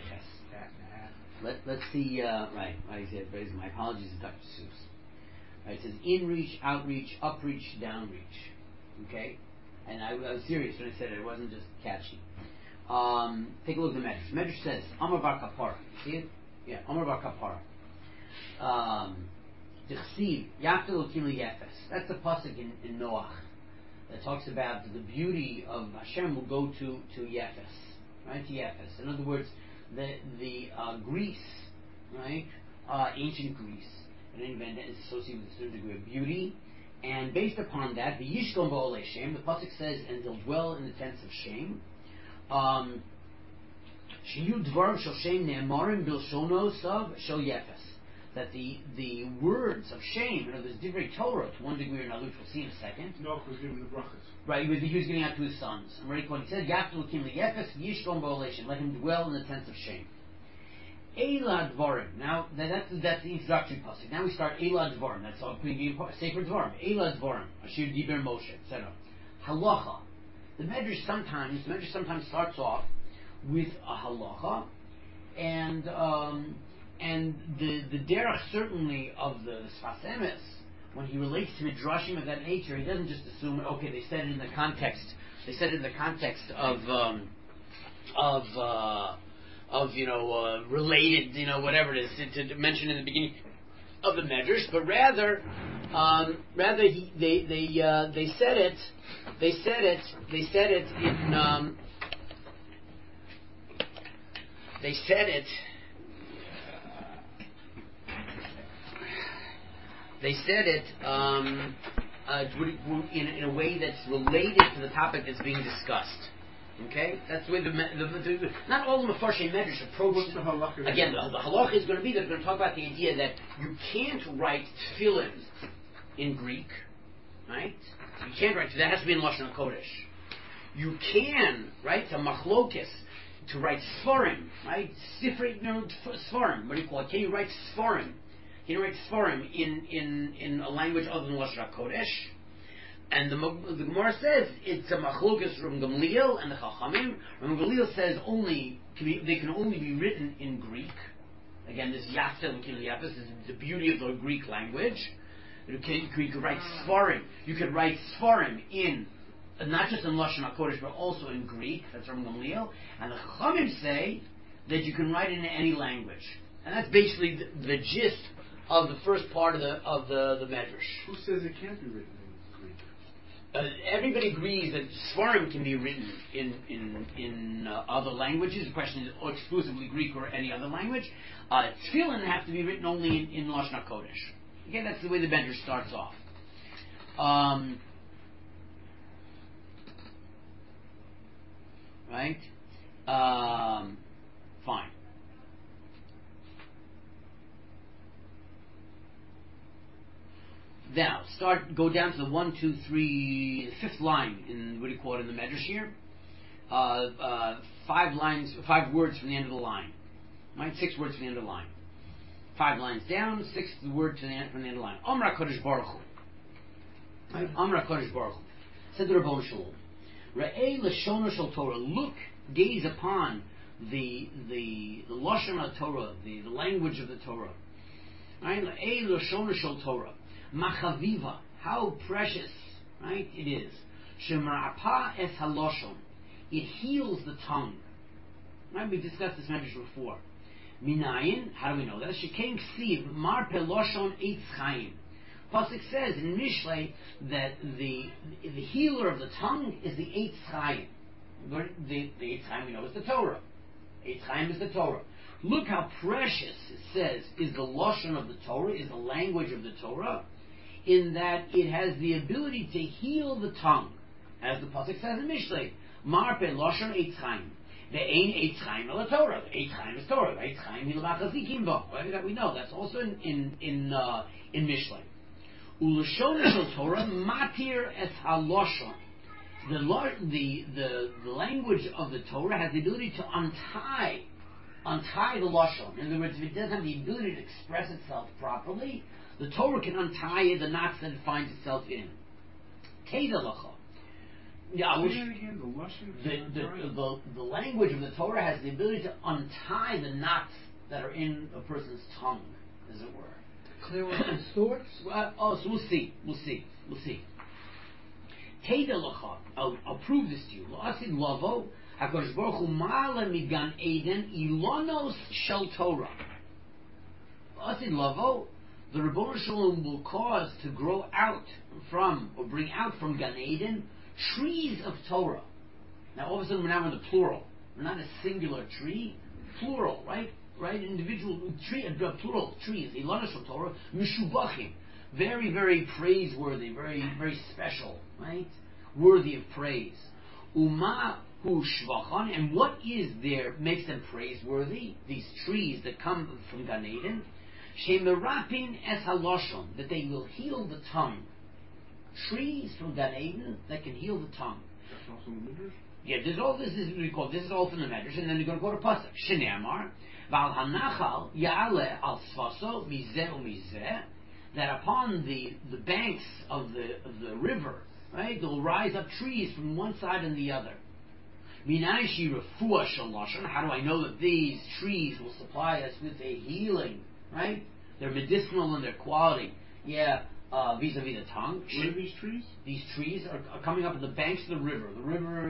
Ches. Let's see. Right. He said, my apologies to Dr. Seuss. Right, it says in reach, outreach, upreach, downreach. Okay, and I was serious when I said it. It wasn't just catchy. Take a look at the Medrash. Medrash says Amar Bar Kapara. See it? Yeah, Amar Bar Kapara. D'chsiv Yafta Elokim Liyefes. That's the pasuk in Noach that talks about the beauty of Hashem will go to Yefes, right? To Yefes. In other words, the Greece, right? Ancient Greece, at any event, is associated with a certain degree of beauty, and based upon that, the Yishkom Ba'olei Shem, the pasuk says, and they'll dwell in the tents of shame. Shiyu Dvarim Shel Shem Ne'emarim Bilshono Sav Shel Yefes. That the words of shame, there's divrei Torah to one degree or another, which we'll see in a second. No, was giving the brachas. Right, he was giving out to his sons. And he said, Yafta Elokim Liyefes Yishkom Ba'olei Shem. Let him dwell in the tents of shame. Eila Dvarim. Now that's the introductory pasuk. Now we start Eila Dvarim. That's all sacred Dvarim. Eila Dvarim. Ashir Diber Moshe, etc. Halacha. The Medrash sometimes starts off with a halacha, and the derech certainly of the Sfas Emes, when he relates to midrashim of that nature, he doesn't just assume, okay, they said it in the context. They said it in the context of related, whatever it is to mention in the beginning of the Medrash, but rather they said it in a way that's related to the topic that's being discussed. Okay, that's the way not all the Mefarshei Medrash approach. What's the halacha? Again, the halacha is going to be, they're going to talk about the idea that you can't write tefillin in Greek, right? You can't write, that has to be in Lashon HaKodesh. You can, right, to machlokes, to write Sfarim, right? Sifrei, Sfarim, what do you call it? Can you write Sfarim? Can you write Sfarim in a language other than Lashon HaKodesh? And the Gemara says it's a machlokes from Gamliel and the Chachamim. And Gamliel says they can only be written in Greek. Again, this Yafta Elokim Liyefes is the beauty of the Greek language. You could write Sfarim. You could write Sfarim in not just in Lashon HaKodesh but also in Greek. That's from Gamliel. And the Chachamim say that you can write it in any language. And that's basically the gist of the first part of the Medrash. Who says it can't be written in Greek? Everybody agrees that Sfarim can be written in other languages. The question is exclusively Greek or any other language. Tefillin have to be written only in Lashon HaKodesh. Again, that's the way the Medrash starts off. Right? Fine. Now, go down to the 1, 2, 3, the fifth line in what do you call it in the Medrash here? 5 words from the end of the line. Right? 6 words from the end of the line. 5 lines down, 6th word from the end of the line. Amra Kodesh Baruch Hu. Right? Amra Kodesh Baruch Hu. Said the Rabbon Shalom. Re'ei Lashon Shel Torah. Look, gaze upon the Lashon HaTorah, the language of the Torah. Right? Re'ei Lashon Shel Torah. Machaviva, how precious, right, it is. Shemarapa es haloshon, it heals the tongue. Right, we discussed this message before. Minayin, how do we know that? Shekein ksiv marpe loshon eitz chaim. Pasuk says in Mishlei that the healer of the tongue is the eitz chaim. The eitz chaim we know is the Torah. Eitz chaim is the Torah. Look how precious it says is the loshon of the Torah, is the language of the Torah, in that it has the ability to heal the tongue, as the pasuk says in Mishlei. Marpe loshon eitz chaim. The ein eitz chaim el Torah. Eitz chaim is Torah. Eitz chaim hilavachazikim bo. That we know. That's also in Mishlei. Ulashon shel Torah matir es haloshon. The language of the Torah has the ability to untie the lashon. In other words, if it doesn't have the ability to express itself properly, the Torah can untie the knots that it finds itself in. Kedalacha. Yeah, Say that again. The lashon. the language of the Torah has the ability to untie the knots that are in a person's tongue, as it were. Clear up his thoughts. So we'll see. Teda lacha. I'll prove this to you. La'asid lavo Hakadosh Baruch Hu ma'ala migan Eden ilonos shel Torah. La'asid lavo. The Ribono Shel Olam will cause to grow out from, or bring out from Gan Eden, trees of Torah. Now all of a sudden we're now in the plural. We're not a singular tree, plural, right? Right? Individual tree, plural trees. Ilonos Shel Torah, mishubachim. Very, very praiseworthy, very, very special, right? Worthy of praise. Uma hu shvachon, and what is there makes them praiseworthy? These trees that come from Gan Eden. Shemerapin es haloshon, that they will heal the tongue. Trees from Gan Eden that can heal the tongue. That's also in the Midrash? Yeah, this is all from the Midrash, and then you're going to quote a pasuk. Shneamar, val hanachal ya'ale al svaso mizeh u'mizeh, that upon the banks of the river, right, there will rise up trees from one side and the other. Minai shi refuah shel lashon. How do I know that these trees will supply us with a healing? Right? They're medicinal in their quality. Yeah, vis-a-vis the tongue. What are these trees? These trees are coming up on the banks of the river. The river...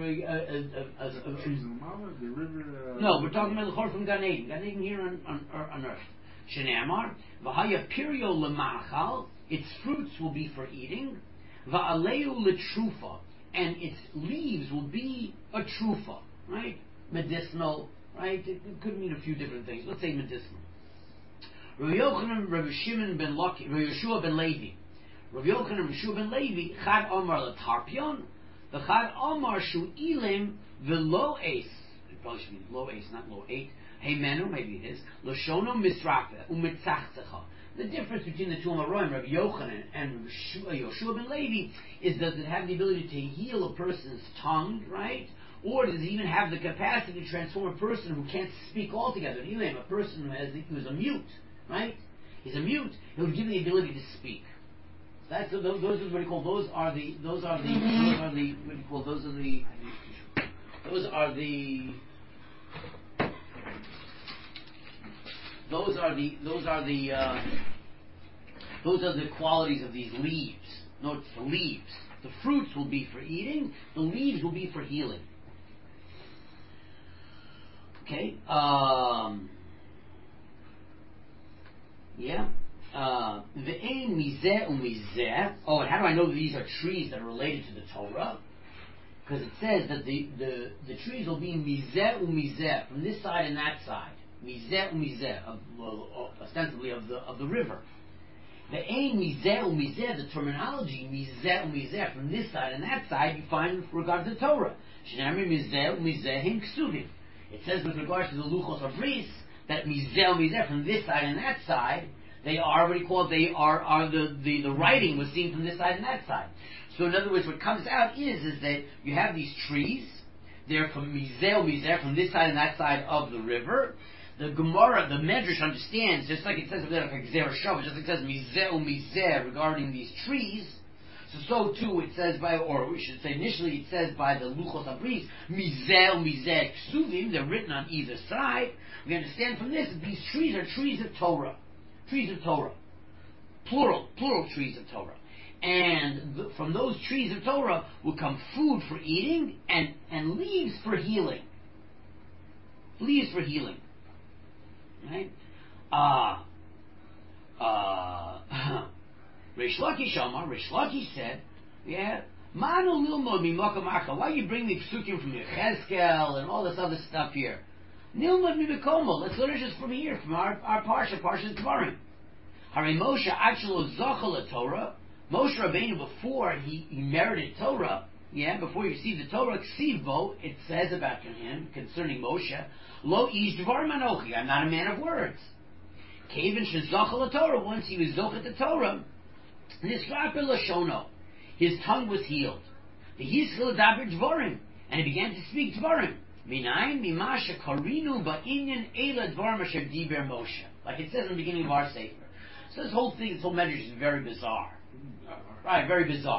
trees in Mala? The river... no, we're talking about the Chor from Gan Eden. Gan Eden here on earth. Shenamar, V'haya pirio lemachal, its fruits will be for eating. Va'aleu letrufa, and its leaves will be a trufa. Right? Medicinal. Right? It could mean a few different things. Let's say medicinal. Rabbi Yochanan, Rabbi Shimon ben Laki, Rabbi Yeshua ben Levi. Rabbi Yochanan, Rabbi Yeshua ben Levi, Chad Omar letarpion, the Chad Omar shu ilim v'lo eis. It probably should be lo eis, not lo eight. Hey menu, maybe it is. Loshono misrafe umitzachzecha. The difference between the two Amoraim, Rabbi Yochanan and Rabbi Yeshua ben Levi, is does it have the ability to heal a person's tongue, right? Or does it even have the capacity to transform a person who can't speak altogether? Ilim, a person who's a mute. Right? He's a mute. He'll give the ability to speak. That's those are what you call those are the what do you call those are the qualities of these leaves. No, it's the leaves. The fruits will be for eating. The leaves will be for healing. Okay. Yeah. Ve'ein mizeh u'mizeh. Oh, and how do I know that these are trees that are related to the Torah? Because it says that the trees will be mizeh u'mizeh, from this side and that side. Mizeh u'mizeh, ostensibly of the river. Ve'ein mizeh u'mizeh, the terminology mizeh u'mizeh, from this side and that side, you find with regard to the Torah. Shnei mizeh u'mizeh him ksuvim. It says with regard to the Luchos Abris, that mizeh, from this side and that side, they are what he called, they are the writing was seen from this side and that side. So in other words, what comes out is that you have these trees, they're from mizeh, from this side and that side of the river. The Gemara, the Medrash understands, just like it says over there, like Gzera Shav, just like it says mizeh regarding these trees. So too it says or we should say initially it says by the Luchos Abris, mizeh ksuvim, they're written on either side. We understand from this that these trees are trees of Torah. Trees of Torah. Plural trees of Torah. And from those trees of Torah will come food for eating and leaves for healing. Leaves for healing. Right? Reish Lakish said, yeah, Manu Lilmod Mimokam Acha. Why you bring the psukim from Yechezkel and all this other stuff here? Nilmod Mimikomo. Let's learn just from here, from our Parsha Dvarim. Hare Moshe Achelo Zochel Torah. Moshe Rabbeinu, before he merited Torah, before he received the Torah, Ksivbo, it says about him, concerning Moshe, Lo Ish Dvarim Anochi, I'm not a man of words. Kevin Shezochel Torah, once he was Zochet the Torah, Nisrape Lashono, his tongue was healed. The Hiskil Daber Dvarim, and he began to speak Dvarim. Minayin Mimasha Karinu Ba'inyan Eila Dvarim Asher Diber Moshe. Like it says in the beginning of our Sefer. So this whole measure is very bizarre. Right, very bizarre.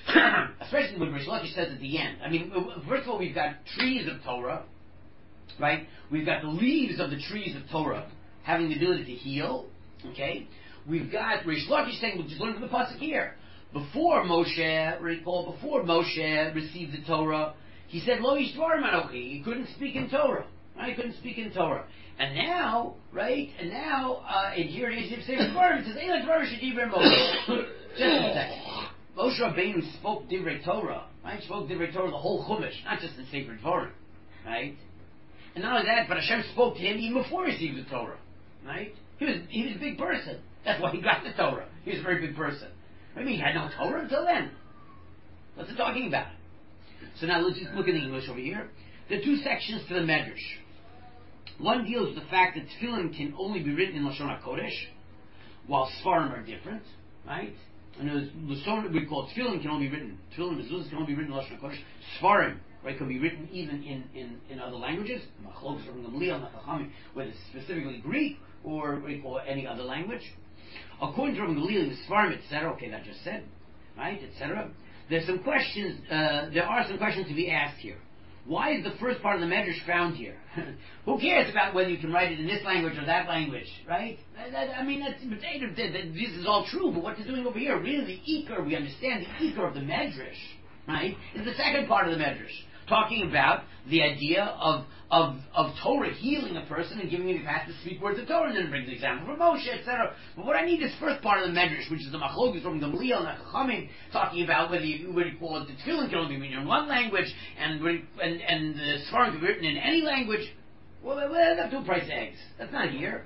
especially what Rish Lakish says at the end. I mean, first of all, we've got trees of Torah, right? We've got the leaves of the trees of Torah having the ability to heal. Okay, we've got Rish Lakish saying, we'll just learn from the pasuk here. Before Moshe, recall, before Moshe received the Torah, he said, "Lo yishvar manochi." He couldn't speak in Torah. Right? He couldn't speak in Torah. And now, right? And now, in here in Egypt, it says, "Eila dvar shedivrei Moshe." Just a second. Moshe Rabbeinu spoke divrei Torah. Right? Spoke divrei Torah, the whole Chumash, not just in sacred Torah. Right? And not only that, but Hashem spoke to him even before he received the Torah. Right? He was a big person. That's why he got the Torah. He was a very big person. I mean, he had no Torah until then. What's it talking about? So now let's just look at the English over here. There are two sections to the Medrash. One deals with the fact that tefillin can only be written in Lashon HaKodesh, while Sfarim are different, right? And Lashon, we call tefillin can only be written, tefillin mezuzah can only be written in Lashon HaKodesh. Sfarim, right, can be written even in other languages, Machlokes from Gamliel, Nachachami, whether it's specifically Greek or we call any other language. According to Rabbi Gamliel, the Sfarim, etc., okay, that I just said, right, etc. There are some questions to be asked here. Why is the first part of the Medrash found here? Who cares about whether you can write it in this language or that language, right? This is all true, but what they're doing over here, really the Iker, we understand the Iker of the Medrash, right, is the second part of the Medrash, talking about the idea of Torah healing a person and giving him the capacity to speak words of Torah, and then brings the example from Moshe, etc. But what I need is first part of the Medrash, which is the Machlokes from Gamliel and Nachachami, talking about whether you call it the tefillin can only be written in one language, and the Sfarim can be written in any language. Well, that's two price eggs. That's not here.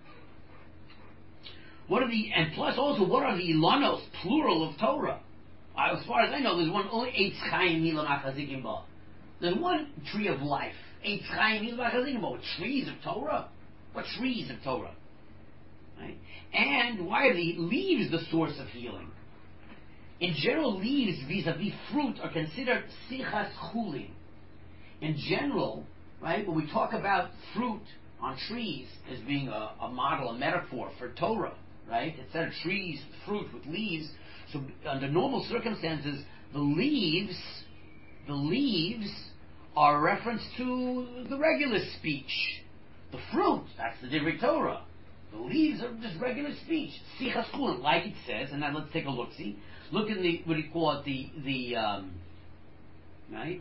What are the Ilanos, plural of Torah? As far as I know, there's one only Eitz Chaim Mila Machazikim Ba. There's one tree of life. Eitz Chaim Mila Machazikim Ba. What trees of Torah? What trees of Torah? Right? And why are the leaves the source of healing? In general, leaves vis-a-vis fruit are considered sichas chulin. In general, right, when we talk about fruit on trees as being a model, a metaphor for Torah, right? Instead of trees, fruit with leaves. So under normal circumstances, the leaves are a reference to the regular speech. The fruit, that's the Divrei Torah. The leaves are just regular speech. Sichas chulin, like it says, and now let's take a look-see. Look in the, what do you call it, the right?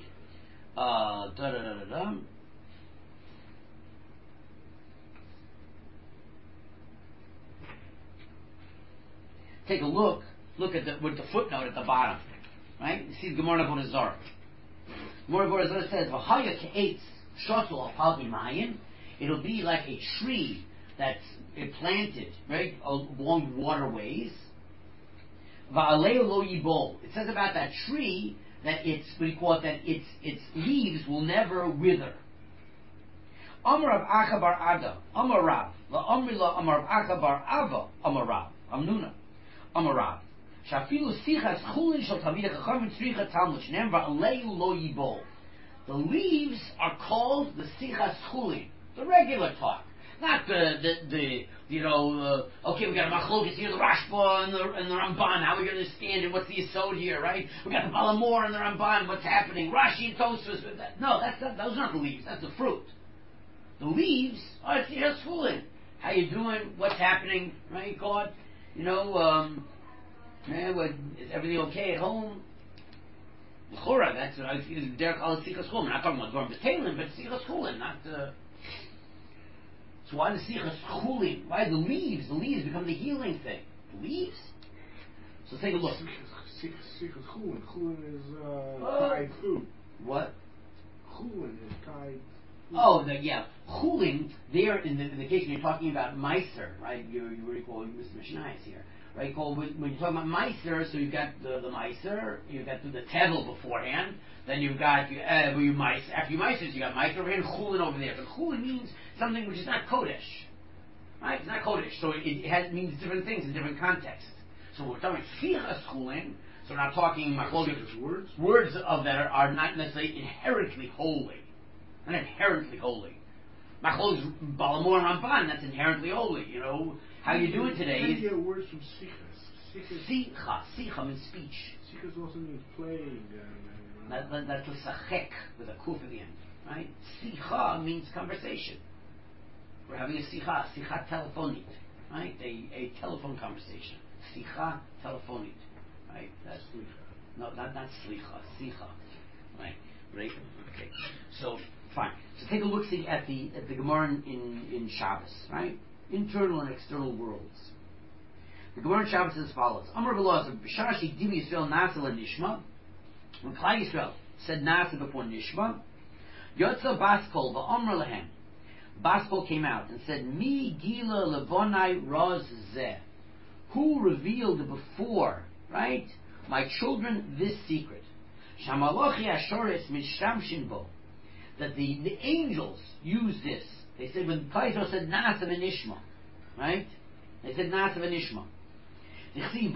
Take a look at with the footnote at the bottom, right? You see the Gemara Avodah Zarah. Gemara Avodah Zarah says, "V'haya ke'etz shotel al pal b'mayim." It'll be like a tree that's planted right along waterways. Va'aleu lo yibol. It says about that tree that its leaves will never wither. Amar Rav Acha bar Ada, Amar Rav, la'amri la Amar Rav Acha bar Ava, Amar Rav, Amnuna, Amar Rav. Shafilu sichas chulin shel talmidei chacham tzricha talmud shneim va'aleu lo yibol. The leaves are called the sichas chulin, the regular talk. Not okay, we got a Machlokes here, the Rashba and the Ramban, how are we going to understand it, what's the Yesod here, right? We got the Balamor and the Ramban, what's happening, Rashi and Tosfos, no, those are not the leaves, that's the fruit. The leaves are Sichas Chulin. How you doing, what's happening, right, God? Is everything okay at home? L'chora, that's Derek Al Sichas Chulin. We're not talking about Gorm B'Talin, but Sichas Chulin, not So why the sichas chulin? Why the leaves? The leaves become the healing thing. The leaves. So take a look. Sichas chulin. Chulin is tied food. What? Chulin is tied. Chulin. There in the case when you're talking about meiser, right? You already call Mr. Mishnayos here, right? When you're talking about meiser, so you've got the meiser, you've got the tevel beforehand. Then you've got after you meiser, you got meiser over here and chulin over there. But chulin means something which is not kodesh, right? It's not kodesh, so it means different things in different contexts. So we're talking sichas chulin. So we're not talking words of that are not necessarily inherently holy, not inherently holy. Machlokes Balamor and Ramban, that's inherently holy. How you doing today? How do you get words from sichas? Sicha means speech. Sichas also means playing. That's l'sachek with a kuf at the end, right? Sicha means conversation. We're having a sicha telephonit, right? A telephone conversation. Sicha telephonit, right? That's not slicha, sicha, right? Right? Okay. So fine. So take a look see at the Gemara in Shabbos, right? Internal and external worlds. The Gemara in Shabbos says as follows: Amar B'Lazar b'Shashi Dim Yisrael Nasa Nishma. When Klal Yisrael said Nasa before Nishma, Yotza Baskol v'Amar Lehem. Baskol came out and said, Mi Gila Levonai Raz Zeh. Who revealed before, right, my children, this secret? Shamalochi Ashores Mishtamshin Bo. That the angels use this. They said when Klal Yisrael said Nasa v'Nishma, right? They said Nasa v'Nishma. Right?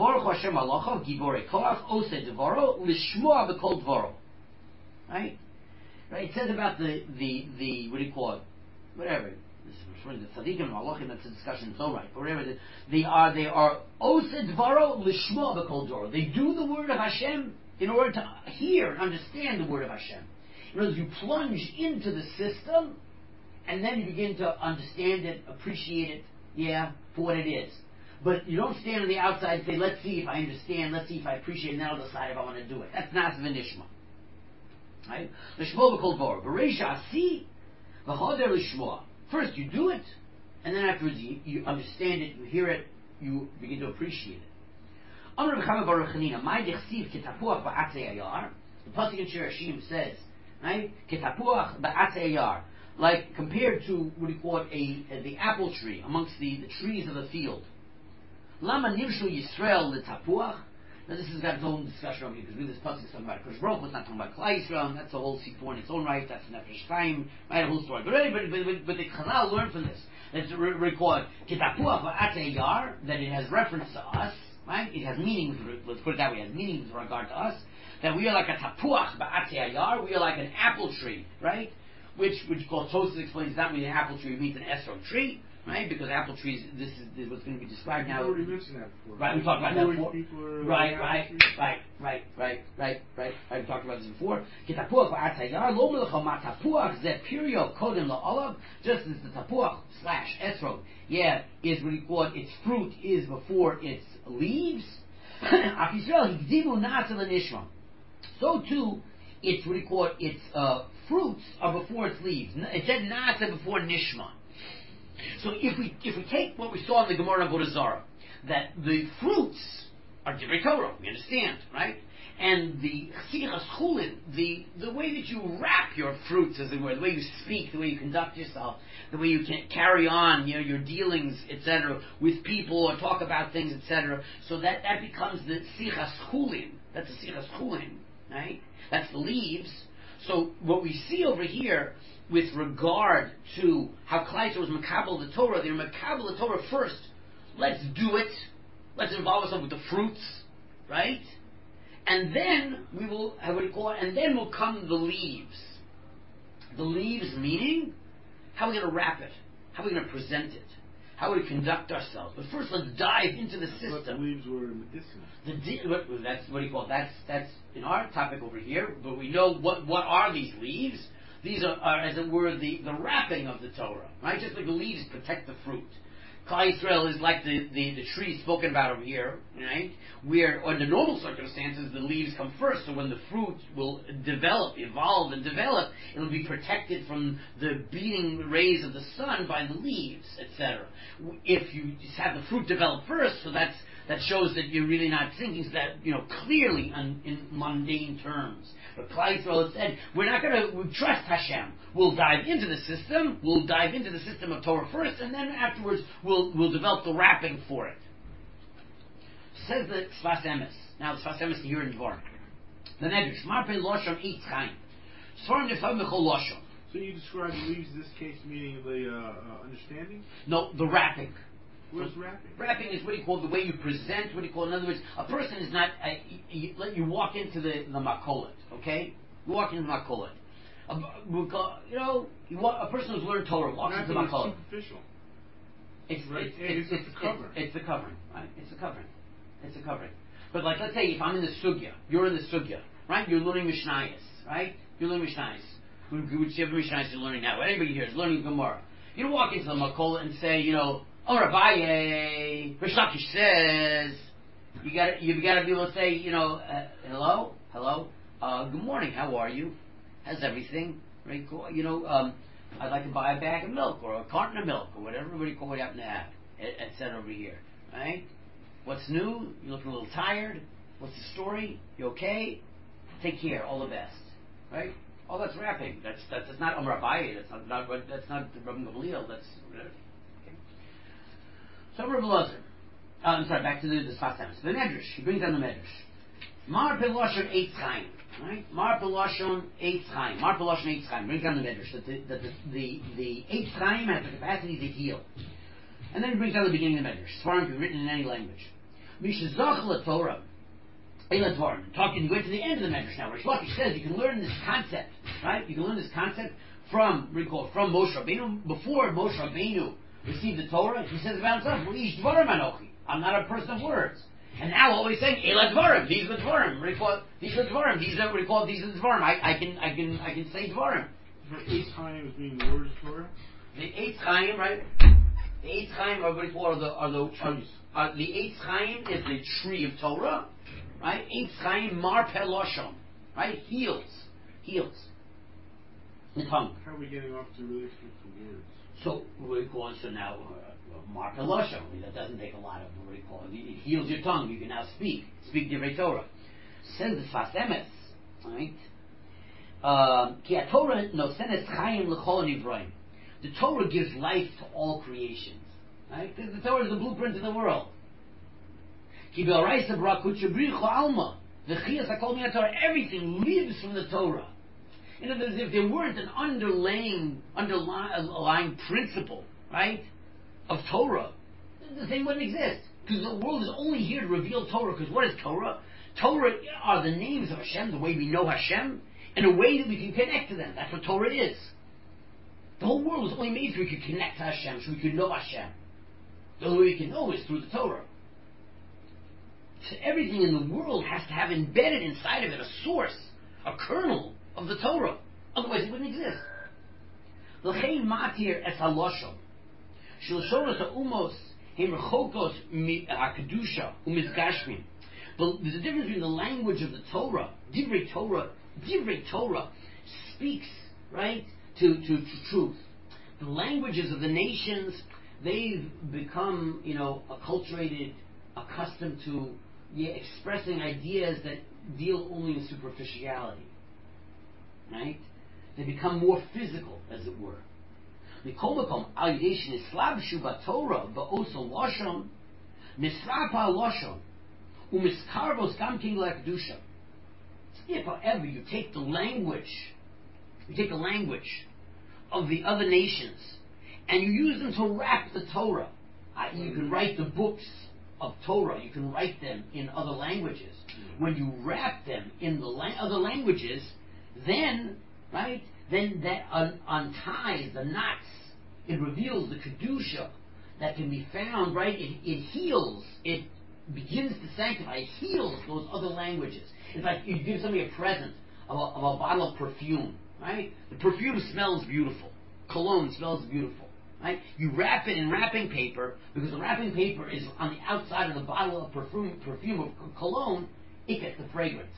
Right? It says about the what do you call it? Whatever. This is referring to tzaddikim and malachim. That's a discussion. It's all right. But whatever. They are osed dvaro lishma b'kol dvaro. They do the word of Hashem in order to hear and understand the word of Hashem. In other words, you plunge into the system, and then you begin to understand it, appreciate it, for what it is. But you don't stand on the outside and say, let's see if I understand, let's see if I appreciate it, and then I'll decide if I want to do it. That's Nasa v'Nishma. Right? L'shmo b'kol dvaro. B'reisha asi v'hoder l'shmoa. First you do it, and then afterwards you understand it, you hear it, you begin to appreciate it. Amar B'chama Baruch Hanina, my dechsiv ketapuach ba'atzei ayar. The pasuk in Shir Hashim says, right? Ketapuach ba'atzei ayar. Like compared to what do you call it, the apple tree amongst the trees of the field. Lama nivshu Yisrael l'tapuach. Now this has got its own discussion over here because really this pasuk is talking about Kodesh Baruch Hu, it's not talking about Klal Yisrael, and that's a whole sequel in its own right. That's Nefesh Chaim, right? A whole story. But the Chazal learned from this. Let's record Kitapuach va'atzei yar, that it has reference to us, right? It has meaning. Let's put it that way. It has meaning with regard to us. That we are like a tapuach ba'atzei yar. We are like an apple tree, right? Which Tosfos explains that means an apple tree means an esrog tree. Right, because apple trees. This is what's going to be described now. You already mentioned that before. Right, we talked about that before. Right. We talked about this before. Ketapuach va'atzayar lo melecha ma tapuach ze pirio kodem la'olav. Just as the tapuach / esrog, is what we call it, its fruit is before its leaves. Af Yisrael higdimu nasa l'nishma. So too, it's what we call it, its fruits are before its leaves. It said nasa before nishma. So if we take what we saw in the Gemara of Avodah Zarah, that the fruits are Divrei Torah, we understand, right? And the Chsichas Chulin, the way that you wrap your fruits, as it were, the way you speak, the way you conduct yourself, the way you can carry on, your dealings, etc., with people or talk about things, etc. So that becomes the Chsichas Chulin. That's the Chsichas Chulin, right? That's the leaves. So what we see over here, with regard to how Klal Yisrael was makabel the Torah, they were makabel the Torah first. Let's do it. Let's involve ourselves with the fruits, right? And then we will, and then will come the leaves. The leaves meaning, how are we going to wrap it? How are we going to present it? How are we conduct ourselves? But first, let's dive into the system. But the leaves were medicinal. That's what do you call it? That's in our topic over here. But we know what are these leaves? These are, as it were, the wrapping of the Torah, right? Just like the leaves protect the fruit. Klal Yisrael is like the tree spoken about over here, right? Where, under normal circumstances, the leaves come first. So when the fruit will evolve and develop, it will be protected from the beating rays of the sun by the leaves, etc. If you just have the fruit develop first, so that shows that you're really not thinking that, clearly in mundane terms. But Klal Yisrael said, we're not going to trust Hashem. We'll dive into the system. We'll dive into the system of Torah first, and then afterwards we'll develop the wrapping for it. Says the Sfas Emes. Now the Sfas Emes here in Dvar. The Medrash. Marpei Loshon Eitz Chaim. Sforim Nefam B'chol Loshon. So you describe the leaves in this case meaning the understanding? No, the wrapping. What is wrapping? Wrapping is what do you call the way you present. What do you call? In other words, a person is not. You walk into the makolet, okay? You walk into the makolet. A person who's learned Torah walks into the makolet. It's superficial. It's the covering. It's the covering, right? It's the covering. But like, let's say if I'm in the sugya, you're in the sugya, right? You're learning Mishnayos, right? You're learning Mishnayos. Whichever Mishnayos you're learning now. Anybody here is learning Gemara. You don't walk into the Makola and say, Oh Rabbi, Rish Lakish says. You gotta be able to say, hello, good morning. How are you? How's everything? Right? Cool. I'd like to buy a bag of milk or a carton of milk or whatever everybody call it happen to have. Etc. over here, right? What's new? You looking a little tired? What's the story? You okay? Take care. All the best, right? Oh, that's rapping. That's not Amar Abaye. That's not Rabbi Gamliel. That's okay. So Rabbi Lazar. I'm sorry. Back to the Sfas Emes. The Medrash. He brings down the Medrash. Mar Peloshon Eitz Chaim. Right? Mar Peloshon Eitz Chaim. Mar Peloshon Eitz Chaim. Brings down the Medrash that the Eitz Chaim has the capacity to heal. And then he brings down the beginning of the Medrash. Svarim can be written in any language. Mishazach LaTorah. Talking, you go to the end of the Medrash now. Rish Lakish says you can learn this concept, right? You can learn this concept from Moshe Rabbeinu. Before Moshe Rabbeinu received the Torah, he says about himself, Ish Dvarim Anochi. I'm not a person of words. And now all he's saying, Eila Dvarim. These are the Dvarim. These are the Dvarim. These are the Dvarim. I can say Dvarim. The Eitz Chaim is being the word of Torah? The Eitz Chaim, right? The Eitz Chaim are the trees. The Eitz Chaim is the tree of Torah, right? Eitz Chaim Mar Peloshon, right? Heals the tongue. How are we getting off to really stick to words? So we call it now Mar Peloshon. I mean, that doesn't take a lot of what do you call it? It heals your tongue. You can now speak Divrei Torah. Says the Sfas Emes, right? Ki HaTorah nosenes Chaim l'chol nivroim. The Torah gives life to all creations, right? Because the Torah is the blueprint of the world. Everything lives from the Torah. In other words, if there weren't an underlying principle, right, of Torah, the thing wouldn't exist. Because the world is only here to reveal Torah. Because what is Torah? Torah are the names of Hashem, the way we know Hashem, in a way that we can connect to them. That's what Torah is. The whole world was only made so we could connect to Hashem, so we could know Hashem. The only way we can know is through the Torah. So everything in the world has to have embedded inside of it a source, a kernel of the Torah. Otherwise it wouldn't exist. L'chein matir es haloshon. Shilshonos ha'umos hem rechokos ha'kedusha u'mizgashmin. There's a difference between the language of the Torah. Divrei Torah speaks, right, to truth. The languages of the nations, they've become, acculturated, accustomed to expressing ideas that deal only in superficiality. Right? They become more physical, as it were. Mikomakom al yidei shenislabshu b'Torah ba'os haloshon nisrapa haloshon umiskarvos gam king lekdusha. If, however, you take the language of the other nations and you use them to wrap the Torah, you can write the books of Torah, you can write them in other languages. When you wrap them in the other languages, then that unties the knots. It reveals the Kedusha that can be found, right? It heals. It begins to sanctify. It heals those other languages. It's like you give somebody a present of a bottle of perfume, right? The perfume smells beautiful. Cologne smells beautiful, right? You wrap it in wrapping paper because the wrapping paper is on the outside of the bottle of perfume of cologne. It gets the fragrance.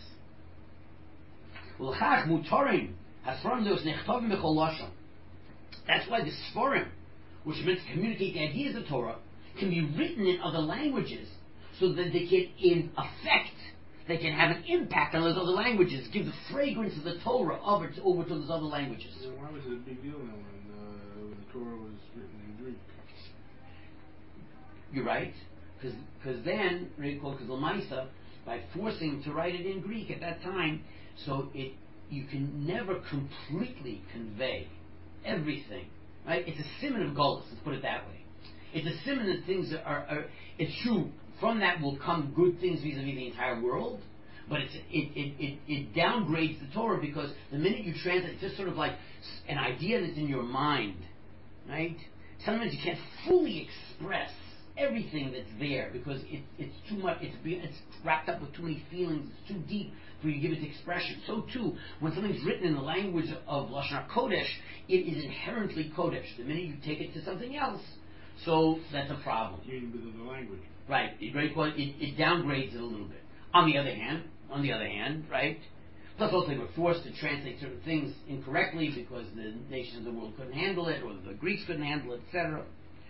That's why the Sforim, which are meant to communicate the ideas of Torah, can be written in other languages so that they can, they can have an impact on those other languages, give the fragrance of the Torah over to those other languages. Then why was it a big deal now when the Torah was written in Greek? You're right, because then, because Lamaisa, by forcing to write it in Greek at that time, so you can never completely convey everything, right? It's a siman of Golus, let's put it that way. It's a siman that things are it's true, from that will come good things vis-a-vis the entire world, but it downgrades the Torah because the minute you translate, it's just sort of like an idea that's in your mind, right? Sometimes you can't fully express everything that's there because it's too much. It's wrapped up with too many feelings. It's too deep for you to give it expression. So too, when something's written in the language of Lashon HaKodesh, it is inherently Kodesh. The minute you take it to something else, so that's a problem. Because of the language. Right. It downgrades it a little bit. On the other hand, right? Plus, also they were forced to translate certain things incorrectly because the nations of the world couldn't handle it, or the Greeks couldn't handle it, etc.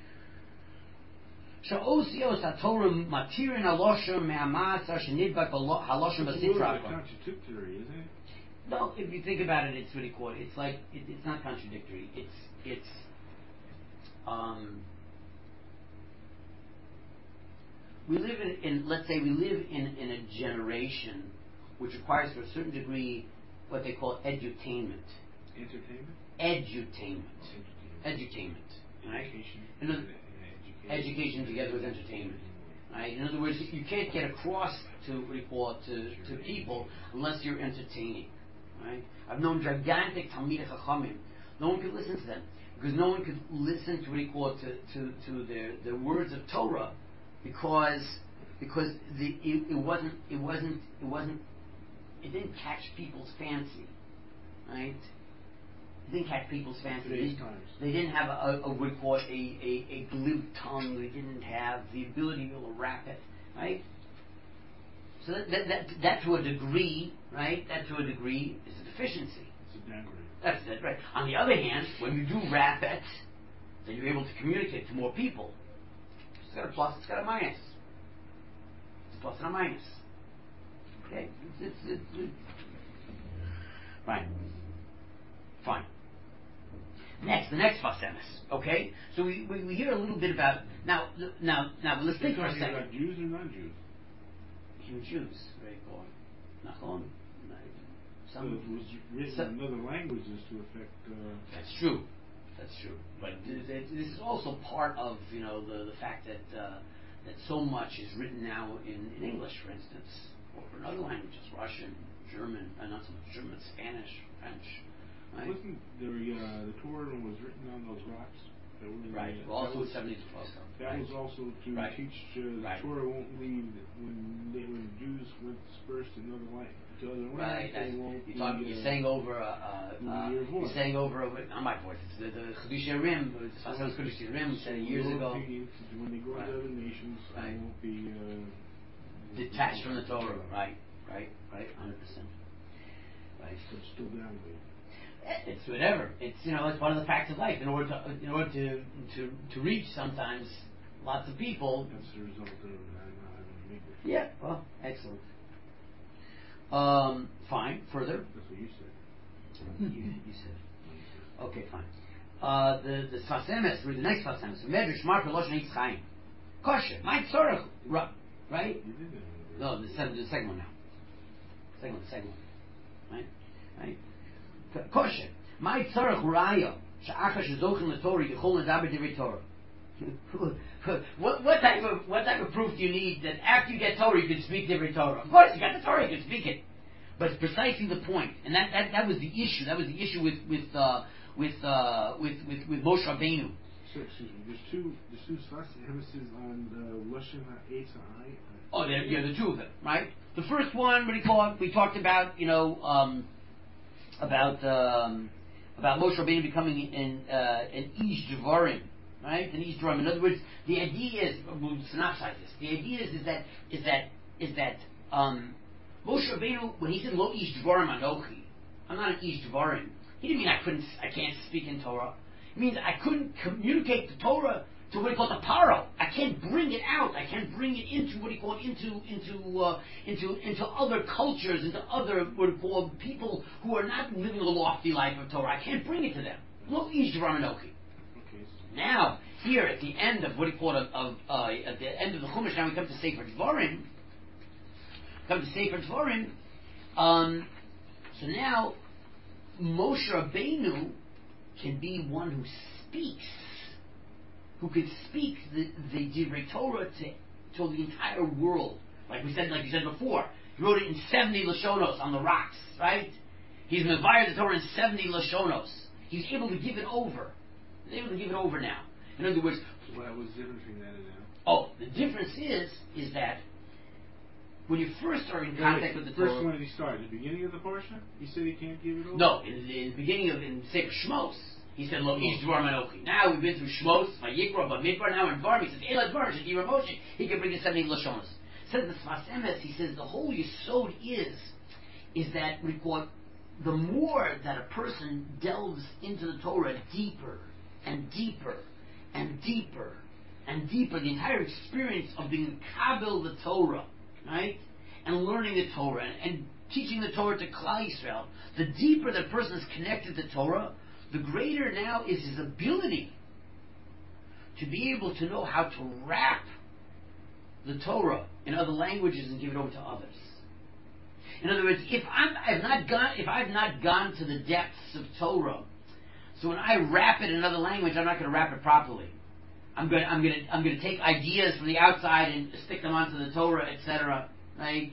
Sha'osios HaTorah matirin haloshon me'amasar shenidbak haloshon It's b'sitra. contradictory, isn't it? No, if you think about it, it's really cool. It's like it's not contradictory. It's we live in let's say we live in a generation which requires to a certain degree what they call edutainment. Entertainment? Edutainment. Right? Education. Education together with entertainment. Right? In other words, you can't get across to what you call it, to people unless you're entertaining. Right? I've known gigantic Talmidei Chachamim. No one could listen to them because no one could listen to what you call it, to their words of Torah because it didn't catch people's fancy, right? It didn't catch people's fancy. They didn't have a glib tongue. They didn't have the ability to wrap it, right? So that to a degree, right? That to a degree is a deficiency. It's a downgrade. That's it, right? On the other hand, when you do wrap it, then you're able to communicate to more people. It's got a plus. It's got a minus. It's a plus and a minus. Okay, right. Fine. The next Vasemis. Okay, so we hear a little bit about now. Let's think for a second. About Jews or non-Jews? Even Jews, very cool. Nachon. So it was written in other languages to affect. That's true. But this is also part of the fact that so much is written now in English, for instance. Or in other languages, Russian, German, not so much German, Spanish, French. Right? Wasn't there, the Torah was written on those rocks? That were Right. Also 70 to 12. That was also to teach the Torah won't leave when Jews went dispersed to other lands. Right. They won't You're saying over you're saying over on my voice. It's the Chedush Rim. The Sassan's Chedush Rim said years ago. When they go to other nations, they won't be detached from the Torah. Right. 100%. Right. But still down there. It's whatever. It's it's one of the facts of life. In order to reach sometimes lots of people. That's the result of not having English. Yeah. Well, excellent. Fine. Further. That's what you said. You said. Okay. Fine. The Sfasemes. Read the next Sfasemes. Medrash Mark Loshen Eitz Chaim. Kosher. My Tzorach. Right. You did that. No, the second one now. Second one. Right. Kosher. My tzarech raya she'achar shezochen l'Torah yichol ledaber divrei Torah. What type of proof do you need that after you get Torah you can speak divrei Torah? Of course, you got the Torah, you can speak it. But it's precisely the point, and that was the issue. That was the issue with Moshe Rabbeinu. So, excuse me. There's two emphases on Lashon HaEtz HaAyin. Oh, the two of them, right? The first one, we talked about, about Moshe Rabbeinu becoming an Ish Dvarim, right? An Ish Dvarim. In other words, the idea is, we'll synopsize this. The idea is that Moshe Rabbeinu, when he said Lo Ish Dvarim Anochi, I'm not an Ish Dvarim. He didn't mean I can't speak in Torah. It means I couldn't communicate the Torah to what he called the paro. I can't bring it out. I can't bring it into what he called into other cultures, into other what he called people who are not living a lofty life of Torah. I can't bring it to them. Lo ish dvarim anochi. Now, here at the end of what he called at the end of the Chumash, now we come to Sefer Dvarim. So now Moshe Rabbeinu can be one who speaks. Who could speak the Divrei Torah to the entire world. Like you said before. He wrote it in 70 Lashonos on the rocks, right? He's mevayer the Torah in 70 Lashonos. He's able to give it over. He's able to give it over now. In other words, What was the difference between that and now? Oh, the difference is that when you first are in contact with the Torah. Torah. When did he start? The beginning of the parsha? He said he can't give it over? No, in the beginning of in Sefer Shmos, he said, "Lo ish dvar manochi." Now we've been through Shmos, Vayikra, Bamidbar. Now in Dvarim, he says, "Ela dvar shekira Moshe." He can bring the 70 lashonos. Says the Sfas Emes, he says the whole yesod is that we call the more that a person delves into the Torah deeper and deeper and deeper and deeper, the entire experience of being kabel the Torah, right, and learning the Torah and teaching the Torah to Klal Yisrael, the deeper the person is connected to Torah, the greater now is his ability to be able to know how to wrap the Torah in other languages and give it over to others. In other words, if I've not gone to the depths of Torah, so when I wrap it in another language, I'm not going to wrap it properly. I'm going to take ideas from the outside and stick them onto the Torah, etc. Right?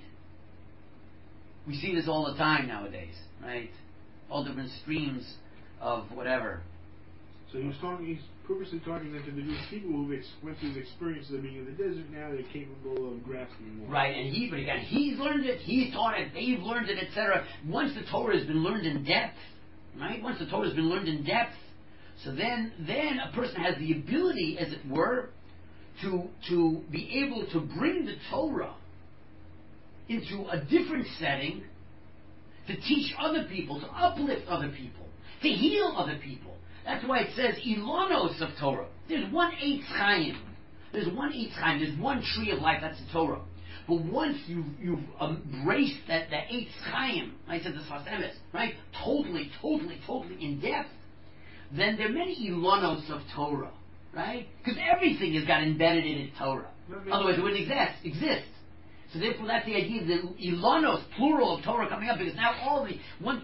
We see this all the time nowadays, right? All different streams of whatever. So he's purposely talking to the Jewish people who went through the experience of being in the desert. Now they're capable of grasping more. Right, and he's learned it, he's taught it, they've learned it, etc. Once the Torah has been learned in depth, right? Once the Torah has been learned in depth, so then a person has the ability, as it were, to be able to bring the Torah into a different setting, to teach other people, to uplift other people, to heal other people. That's why it says Ilonos of Torah. There's one Eitz Chaim. There's one tree of life. That's the Torah. But once you've embraced that Eitz Chaim, I said the Sfas Emes, right? Totally in depth. Then there are many Ilonos of Torah, right? Because everything has got embedded in Torah. Otherwise, it wouldn't exist. So therefore, that's the idea of the Ilonos, plural of Torah coming up, because now all the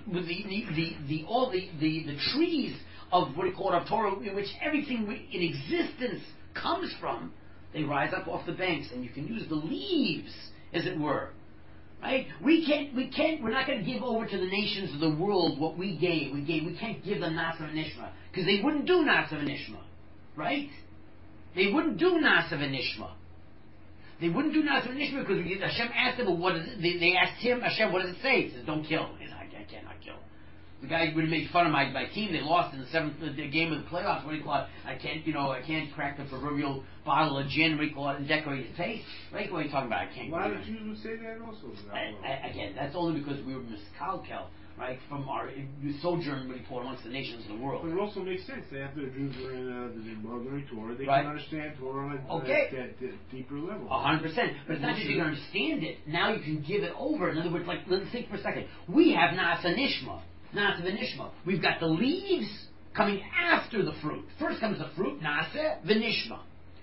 trees of what we call it, of Torah, in which everything in existence comes from, they rise up off the banks, and you can use the leaves, as it were. Right? We're not going to give over to the nations of the world what we gave. We can't give them Nasav and Nishma, because they wouldn't do Nasav and Nishma. Right? They wouldn't do Nasav and Nishma. They wouldn't do Nasav and Nishma because Hashem asked them, well, what is it? They asked him, Hashem, what does it say? He says, don't kill. He says, I cannot kill. The guy would have made fun of my team. They lost in the seventh game of the playoffs. What do you call it? I can't crack the proverbial bottle of gin. What do you call it? And decorate his face. Right? What are you talking about? I can't. Why did you say that also? Again, that's only because we were miskalkel, right? From our sojourn, what do you call it, amongst the nations of the world. But it also makes sense. After the Jews were in the learning Torah, they right. can understand Torah on that deeper level. 100%. But it's not just you can understand it. Now you can give it over. In other words, like, let's think for a second. We have Nasa Nishma. Nasa v'nishma. We've got the leaves coming after the fruit. First comes the fruit, Nasa v'nishma.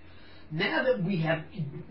Now that we have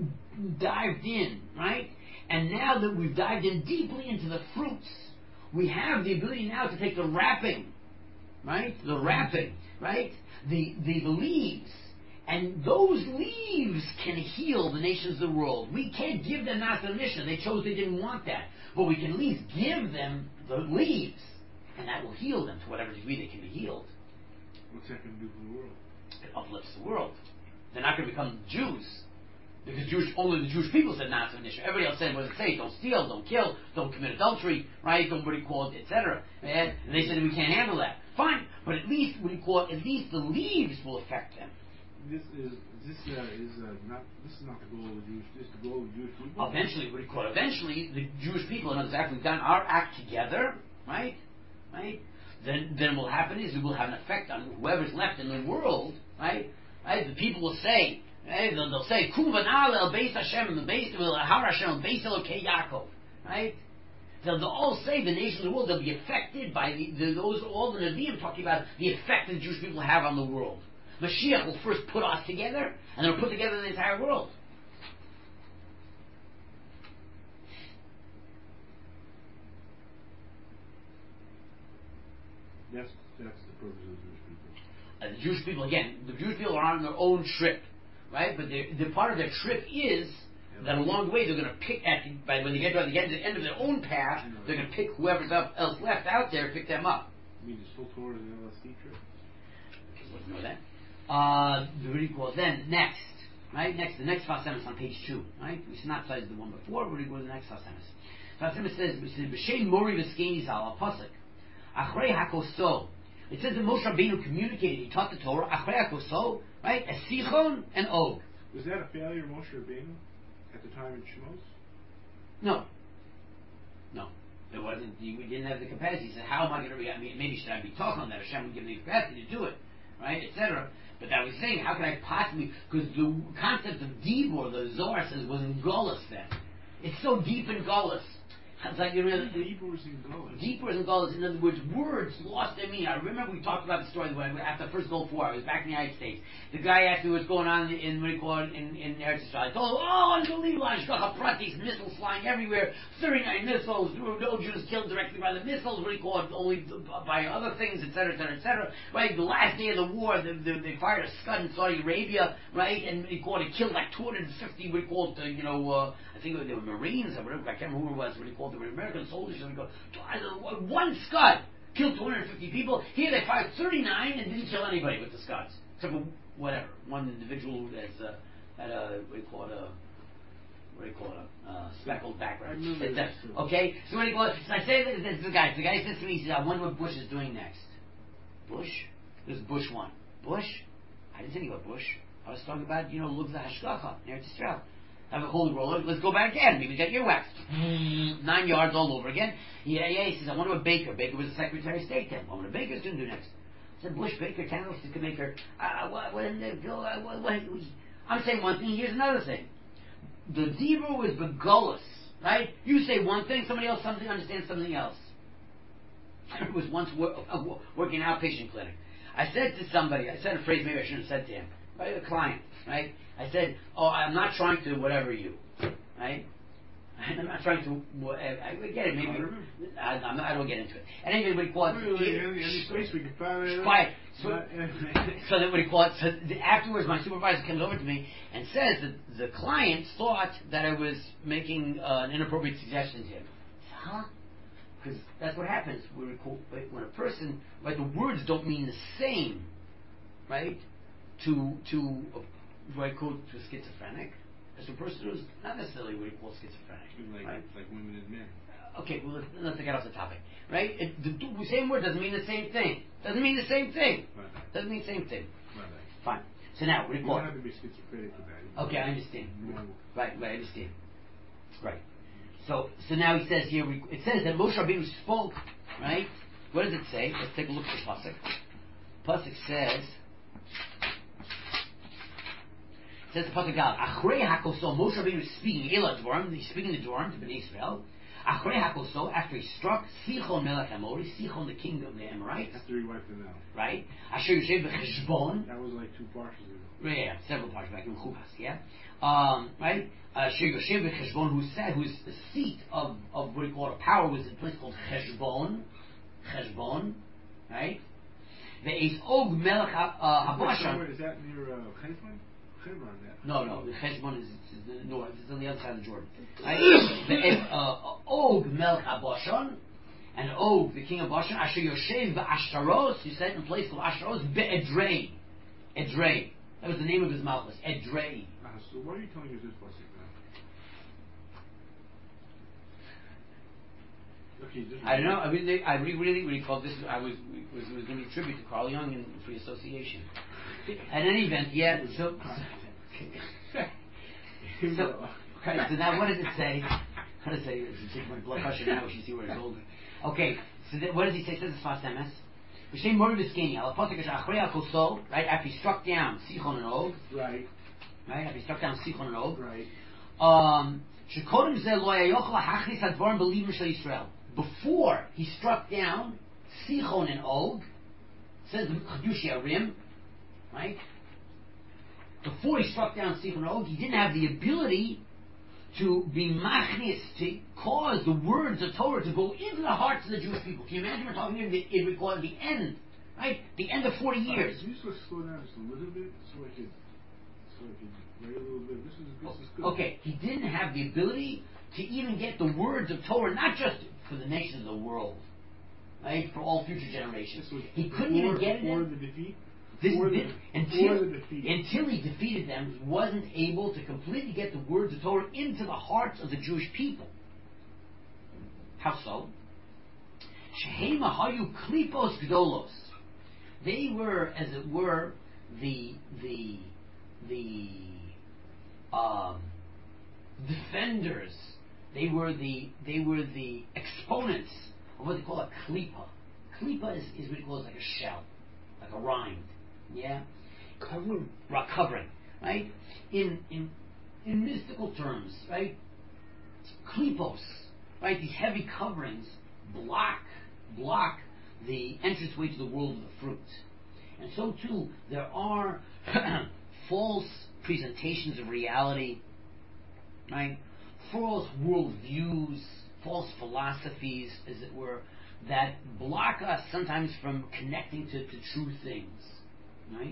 dived in, right? And now that we've dived in deeply into the fruits, we have the ability now to take the wrapping, right? The wrapping, right? The leaves. And those leaves can heal the nations of the world. We can't give them Nasa v'nishma. They chose they didn't want that. But we can at least give them the leaves. And that will heal them to whatever degree they can be healed. What's that going to do for the world? It uplifts the world. They're not going to become Jews. Because only the Jewish people said Nasa v'nishma. Everybody else said, what does it say? Don't steal, don't kill, don't commit adultery, right? Don't call it, etc. And they said we can't handle that. Fine. But at least, at least the leaves will affect them. This is not the goal of the Jewish. This is the goal of the Jewish people. Eventually, the Jewish people, in other words, after we've done our act together, right? Then what will happen is it will have an effect on whoever's left in the world, right? The people will say, they'll say, Kum v'na'al el beis Hashem, the beis har Hashem, beis Elokei Yaakov, right? They'll all say the nations of the world, they'll be affected by all the Nevi'im talking about the effect that the Jewish people have on the world. Mashiach will first put us together, and then will put together the entire world. That's the purpose of the The Jewish people. Jewish people are on their own trip, right? But the part of their trip is that along the way they're going to pick when they get to the end of their own path, they're going to pick whoever's else left out there, pick them up. You mean the full Torah is an LSD trip? People wouldn't know that. What do you call it? Then next, right? The next Fasemis on page 2, right? We synopsized the one before. What do you go to the next Fasemis? Fasemis says, "B'shem Mori v'Skeni Zal Pasuk Achrei Hakoso." It says that Moshe Rabbeinu communicated. He taught the Torah. Achrei Hakoso, right? A Sichon and Og. Was that a failure, of Moshe Rabbeinu, at the time in Shemos? No. It wasn't. We didn't have the capacity. He said, "How am I going to react? I mean, maybe should I be talking on that? Hashem would give me the capacity to do it, right, etc." But that was saying, how can I possibly? Because the concept of Dibur, the Zohar says, was in Golas then. It's so deep in Golas. It's like you really Deeper is in Golas. Deeper in Golas. In other words, words lost their meaning. I remember we talked about the story when after the first Gulf War. I was back in the United States. The guy asked me what's going on in what do you call it, in Eretz Yisrael. I told him, unbelievable! Hashgacha Pratis, missiles flying everywhere. 39 missiles. No Jews killed directly by the missiles. What do you call it? Only by other things, etc., etc., etc. Right? The last day of the war, they fired a scud in Saudi Arabia, right? And it killed like 250. What do you call it? I think they were Marines or whatever. I can't remember who it was. What do you call it? They were American soldiers. And we go, one scud killed 250 people. Here they fired 39 and didn't kill anybody with the scuds, except for whatever one individual who had a speckled background. Okay, so what do you call it? So I say this the guy. The guy says to me, he says, "I wonder what Bush is doing next." Bush? This is Bush 1. Bush? I didn't say anything about Bush. I was talking about look the Hashgacha in Eretz Yisrael. Have a holy roller. Let's go back again. Maybe get earwax. 9 yards all over again. Yeah. He says, "I wonder what Baker." Baker was the Secretary of State then. I wonder what Baker's going to do next. I said, Bush, Baker, Tanner, Maker. I'm saying one thing. Here's another thing. The Dibur was Begolus, right? You say one thing, somebody else understands something else. I was once working in an outpatient clinic. I said to somebody, I said a phrase maybe I shouldn't have said to him, right? A client, right? I said, I'm not trying to whatever you, right? I'm not trying to. I get it. Maybe I don't get into it. And anyway, what he called any space we can find. Quiet. So then what he called. So afterwards, my supervisor comes over to me and says that the client thought that I was making an inappropriate suggestion to him. Huh? Because that's what happens when a person, right? The words don't mean the same, right? To what I call to a schizophrenic. As a person who's not necessarily what you call schizophrenic. Like women and men. Okay, well, let's get off the topic. Right? The same word doesn't mean the same thing. Doesn't mean the same thing. Right. Doesn't mean the same thing. Right. Fine. So now, what do you call it? You don't have to be schizophrenic with that. Okay, I understand. Normal. Right, I understand. Right. So now he says here, it says that Moshe Rabbeinu spoke, right? What does it say? Let's take a look at the pasuk. Pasuk says, the pasuk God, Achrei Hakoso, Moshe Rabbeinu is speaking Ela Dvorim, he's speaking the Dvorim to Bnei Israel. Achrei Hakoso, after he struck Sichon Melech Amori, Sichon the king of the Amorites. After he wiped them out. Right. Asher Yoshev B'Cheshbon. That was like 2 parshas ago. Yeah, several parshas back in Chukas. Yeah. Right. Asher Yoshev B'Cheshbon, whose the seat of what we call a power was in a place called Cheshbon. Right. The Eis Og Melech Habashan. Is that near Cheshbon? No, the Cheshbon is the north. It's on the other side of Jordan. Right? Og Melech Bashan, and Og, the king of Bashan, Asher Yoshev Ashtaros, he said in a place called Ashtaros, Be'edrei. Edrei. That was the name of his malchus. Edrei. So why are you telling us this pasuk now? Okay, I don't know. I really called this. It was going to be a tribute to Carl Jung and Free Association. At any event, yeah. So now what does it say? What does it say? It's taking my blood pressure now. We should see where it's older. Okay. So what does he say? It says it's fast MS. V'shem Mori V'Skeni. Right after he struck down Sichon and Og. Right. After he struck down Sichon and Og. Right. Before he struck down Sichon and Og, says the Chedush Yarim, right? Before he struck down Sichon and Og, he didn't have the ability to be machnis, to cause the words of Torah to go into the hearts of the Jewish people. Can you imagine we're talking here? It would call it the end, right? The end of 40 years. Can you just slow down just a little bit so I could wait a little bit? This is good. Okay, he didn't have the ability to even get the words of Torah, not just for the nations of the world, right? For all future generations. He couldn't even get it before in. the defeat. Until he defeated them, he wasn't able to completely get the words of Torah into the hearts of the Jewish people. How so? Shehema hayu klipos gdolos. They were, as it were, the defenders. They were the exponents of what they call a klipa. Klipa is what it calls like a shell, like a rind. Yeah, covering, right? In mystical terms, right? Klipos, right? These heavy coverings block the entranceway to the world of the fruit, and so too there are false presentations of reality, right? False worldviews, false philosophies, as it were, that block us sometimes from connecting to true things. Right?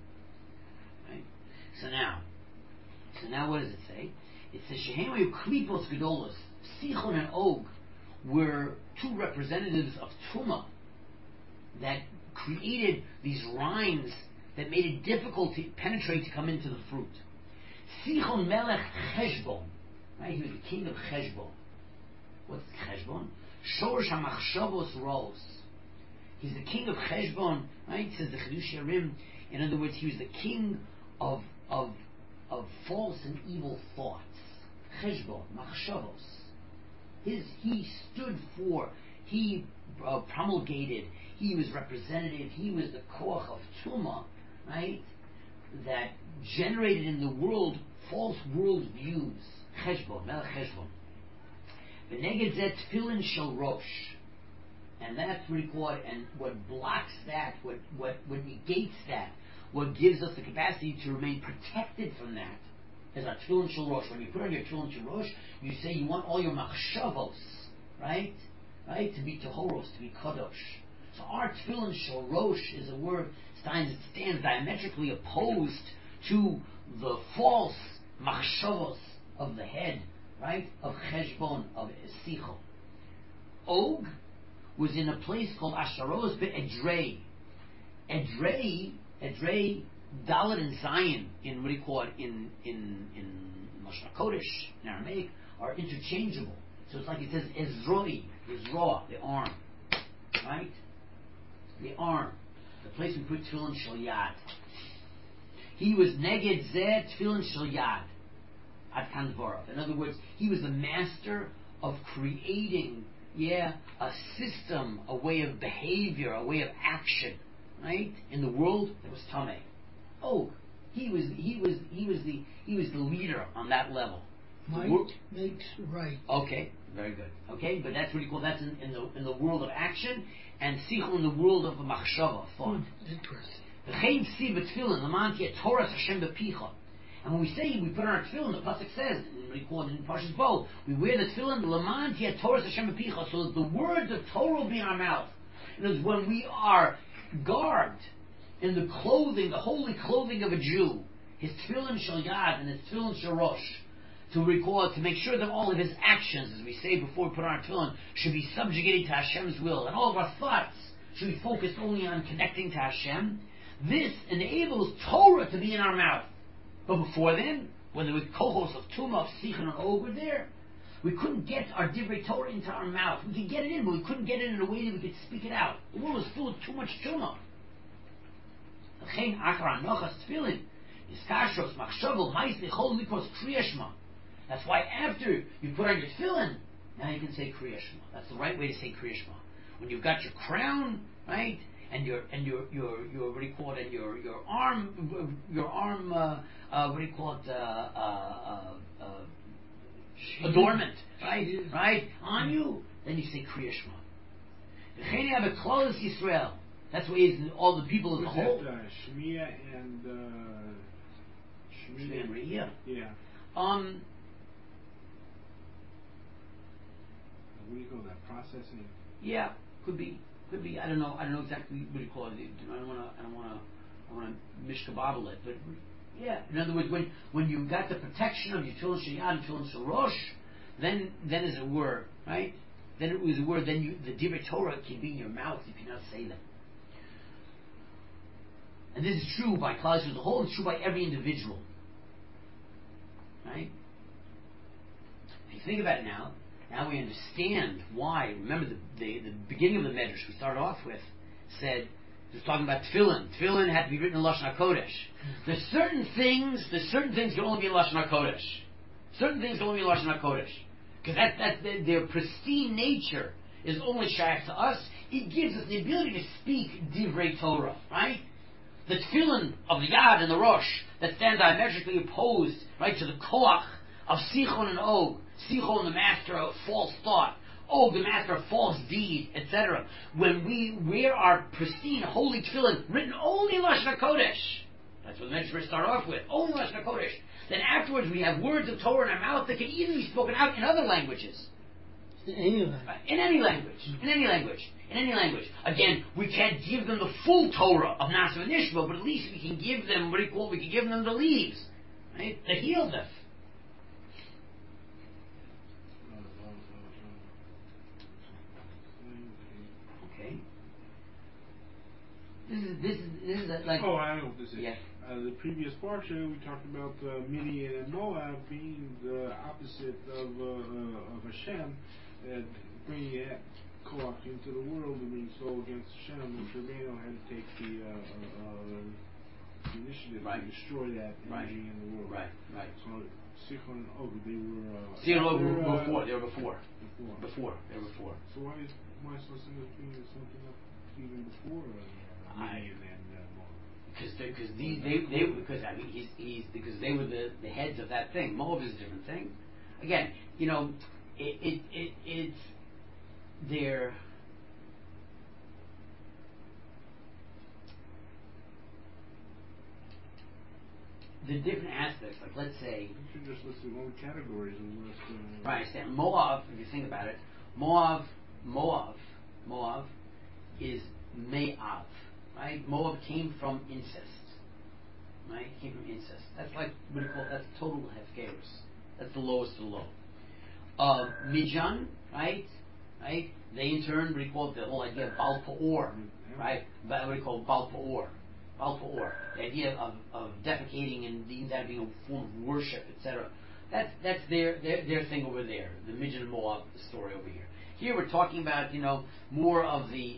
So now what does it say? It says Shehemayu Klipos Gedolos. Sichon and Og were two representatives of Tumah that created these rinds that made it difficult to penetrate, to come into the fruit. Sichon Melech Cheshbon. Right? He was the king of Cheshbon. What's Cheshbon? Shorish HaMachshavos Ros. He's the king of Cheshbon, right? It says the Chidush Yarim. In other words, he was the king of false and evil thoughts. Cheshbon, Machshavos. He stood for, he promulgated, he was representative, he was the koach of Tumah, right? That generated in the world false world views. Cheshbon, Melech Cheshbon. V'neged zeh tefillin shel rosh. And that's what we call it, and what blocks that, what negates that, what gives us the capacity to remain protected from that, is our tefillin shel rosh. When you put on your tefillin shel rosh, you say you want all your machshavos, right, to be tohoros, to be kadosh. So our tefillin shel rosh is a word stands diametrically opposed to the false machshavos of the head, right, of cheshbon, of sichon. Og was in a place called Asharos be'edrei. Edrei, Dalet and Zion in what do you call it, in Lashon Kodesh, in Aramaic, are interchangeable. So it's like it says Ezroi, Ezroa, the arm. Right? The arm. The place we put Tefillin Shel Yad. He was Neged Zeh Tefillin Shel Yad. Ad Kan Dvarav. In other words, he was the master of creating a system, a way of behavior, a way of action, right? In the world that was Tameh. Oh, he was the leader on that level. Might makes right. Okay, very good. Okay, but that's what you call that's in the world of action, and Sichel in the world of machshava, thought. Interesting. V'chein si b'tefillin l'man Torah Hashem b'picha. And when we say we put on our tefillin, the pasuk says, what do you call it in Parshas Bo, we wear the tefillin l'man Torah Hashem b'picha, so that the words of Torah will be in our mouth. In other words, when we are garbed in the clothing, the holy clothing of a Jew, his tefillin shel yad and his tefillin shel rosh, to make sure that all of his actions, as we say before we put on our tefillin, should be subjugated to Hashem's will, and all of our thoughts should be focused only on connecting to Hashem. This enables Torah to be in our mouth. But before then, when there was kohos of Tumah, of Sichon, and Og were there, we couldn't get our divrei Torah into our mouth. We could get it in, but we couldn't get it in a way that we could speak it out. The world was full of too much Tumah. That's why after you put on your tefillin, now you can say Kriya Shema. That's the right way to say Kriya Shema. When you've got your crown, right, and your what do you call it, and your arm what do you call it, adornment, right, on you, then you say Kriya Shema. V'chein have a klolus Yisrael. That's what is all the people as a whole. Shmiya and Re'iyah. Yeah. What do you call that? Processing. Yeah, could be. I don't know exactly what you call it. I don't want to mishkababble it, but yeah. In other words, when you got the protection of your tefillin shel yad and tefillin shel rosh, then as it were, right? Then it was a word. Then the divrei Torah can be in your mouth. You cannot say them. And this is true by Klal Yisrael as a whole, and it's true by every individual. Right? If you think about it now we understand why. Remember the beginning of the Medrash we started off with said, it was talking about tefillin. Tefillin had to be written in Lashon HaKodesh. There's certain things can only be in Lashon HaKodesh. Certain things can only be in Lashon HaKodesh. Because their pristine nature is only shaykh to us. It gives us the ability to speak divrei Torah, right? The tefillin of the Yad and the Rosh that stand diametrically opposed, right, to the koach of Sichon and Og. Sichon, the master of false thought. Og, the master of false deed, etc. When we wear our pristine, holy tefillin, written only in Lashon HaKodesh, that's what the Medrash start off with, only Lashon HaKodesh, then afterwards we have words of Torah in our mouth that can easily be spoken out in other languages. In any language. In any language. In any language. In any language. Again, we can't give them the full Torah of Nasa and Ishmael, but at least we can give them, we can give them the leaves, right, that heal them. Okay. This is like. Oh, I know what this is. Yeah. The previous parsha we talked about Midian and Moab being the opposite of Hashem, and bringing that koach into the world and being so against Hashem. And Rabbeinu had to take the initiative to destroy that energy in the world. Right. So Sichon and Og, they were. Sichon and Og were before. They were before. So why is Sosam being something up even before Midian and Moab? Because they were the heads of that thing. Moab is a different thing. Again, it's their. The different aspects, like let's say. You should just list the only categories and list. Right, I understand. Moab, if you think about it, Moab is Me'av, right? Moab came from incest, right? Came from incest. That's like what do you call it? That's total hefkerus. That's the lowest of the low. Midian, right? They in turn, what do you call it? The whole idea of Baal Peor, right? What do you call Baal Peor? The idea of defecating and that being a form of worship, etc. That's their thing over there. The Midian and Moab story over here. Here we're talking about more of the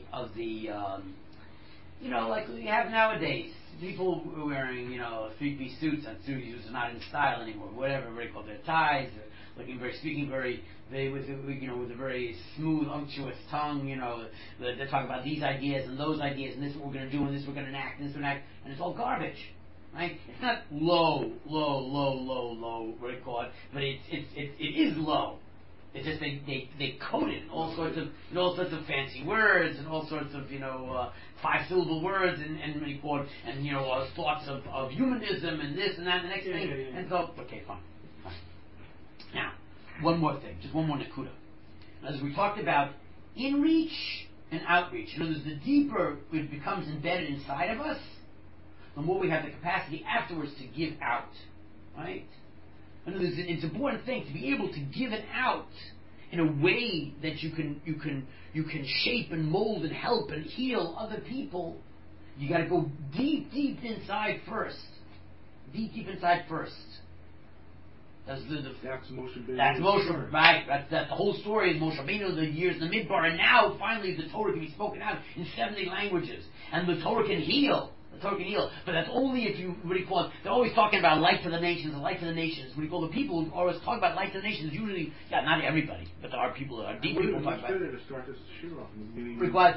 like we have nowadays. People wearing 3-piece suits and suits are not in style anymore. Whatever they call their ties, speaking very with a very smooth, unctuous tongue. They're talking about these ideas and those ideas, and this is what we're going to do, and this is what we're going to enact, and this we're going to enact, and it's all garbage, right? It's not low. What do you call it? But it is low. It's just they code it in all sorts of fancy words and all sorts of 5-syllable words and what do you call it, and thoughts of humanism and this and that and the next thing. Yeah. And so okay, fine. Now, one more thing, just one more nakuda. As we talked about in-reach and outreach. The deeper it becomes embedded inside of us, the more we have the capacity afterwards to give out, right? It's an important thing to be able to give it out in a way that you can shape and mold and help and heal other people. You got to go deep inside first. Deep inside first. That's Moshe Rabbeinu. That's Moshe, right? That's the whole story of Moshe Rabbeinu, the years in the Midbar, and now finally the Torah can be spoken out in 70 languages, and the Torah can heal. But that's only if you, what do you call it? They're always talking about light to the nations, the light to the nations. What do you call the people who always talk about light to the nations? Usually, not everybody, but there are people that are deep people talk about. It's better to start this shir off in the beginning. Because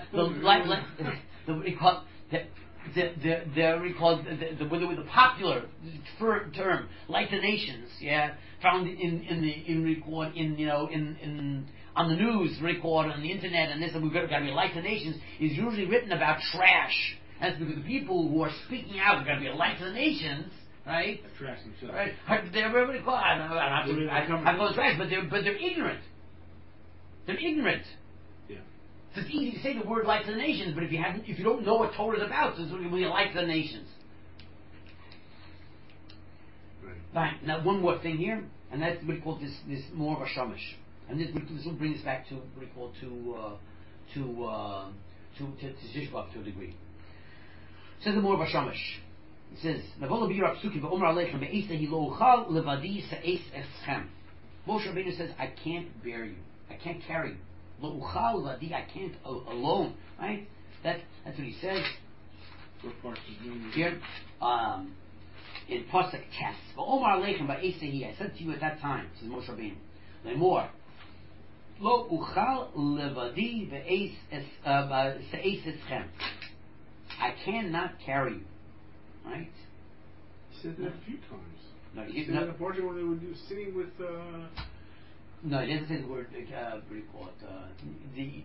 the popular term, light to nations, found on the news, on the internet, and this, and we've got to be light to nations, is usually written about trash. That's because the people who are speaking out are going to be a light to the nations, right? Trash themselves. Right? They're very close. I'm going trash, but they're ignorant. They're ignorant. Yeah. So it's easy to say the word light to the nations, but if you don't know what Torah is about, so it's going to be a light to the nations. Right. Now one more thing here, and that's what we call this more of a shamash, and this will bring us back to what we call to Zishbach to a degree. Says the more Bashamish. It says, Navola biyur apsukim ve'omer aleichem be'esehi lo uchal levadi se'es eschem. Moshe Rabbeinu says, I can't bear you. I can't carry you. Lo uchal levadi, I can't alone. Right? That's what he says. Here, in Pasuk Tes. Ve'omer aleichem be'esehi, I said to you at that time, says Moshe Rabbeinu, Lemor, Lo uchal levadi ve'es se'es eschem. I cannot carry you. Right? He said that a few times. No, He said in the portion when they were sitting with. No, he doesn't say the word. What do you call it?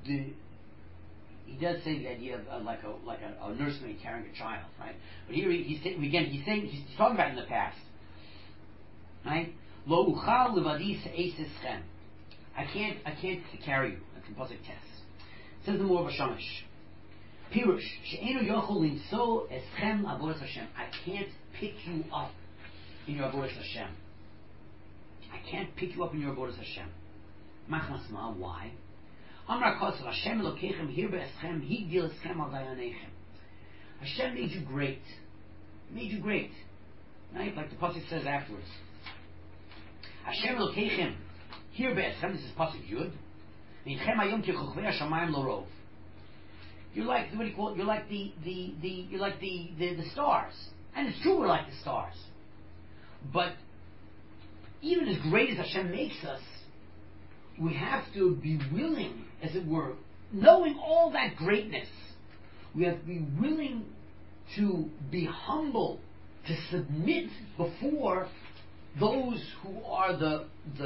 He does say the idea of like a nursemaid carrying a child, right? But here he's talking about in the past, right? Lo uchal levadi se'es eschem. I can't carry you. That's in Pasuk Tes. Says the more Bashamish. Pirush, she'enu yochol linso eschem avodas Hashem. I can't pick you up in your avodas Hashem. I can't pick you up in your avodas Hashem. Machmas ma, why? Amar kosav Hashem elokechem hir be'eschem higdil eschem al dayanechem. Hashem made you great. Made you great. Right? Like the pasuk says afterwards. Hashem elokechem hir be'eschem. This is pasuk Yud. V'inechem hayom ki chokvei hashamayim lorov. You're like, what do you call it? You're like the stars. And it's true we're like the stars. But even as great as Hashem makes us, we have to be willing, as it were, knowing all that greatness, we have to be willing to be humble, to submit before those who are the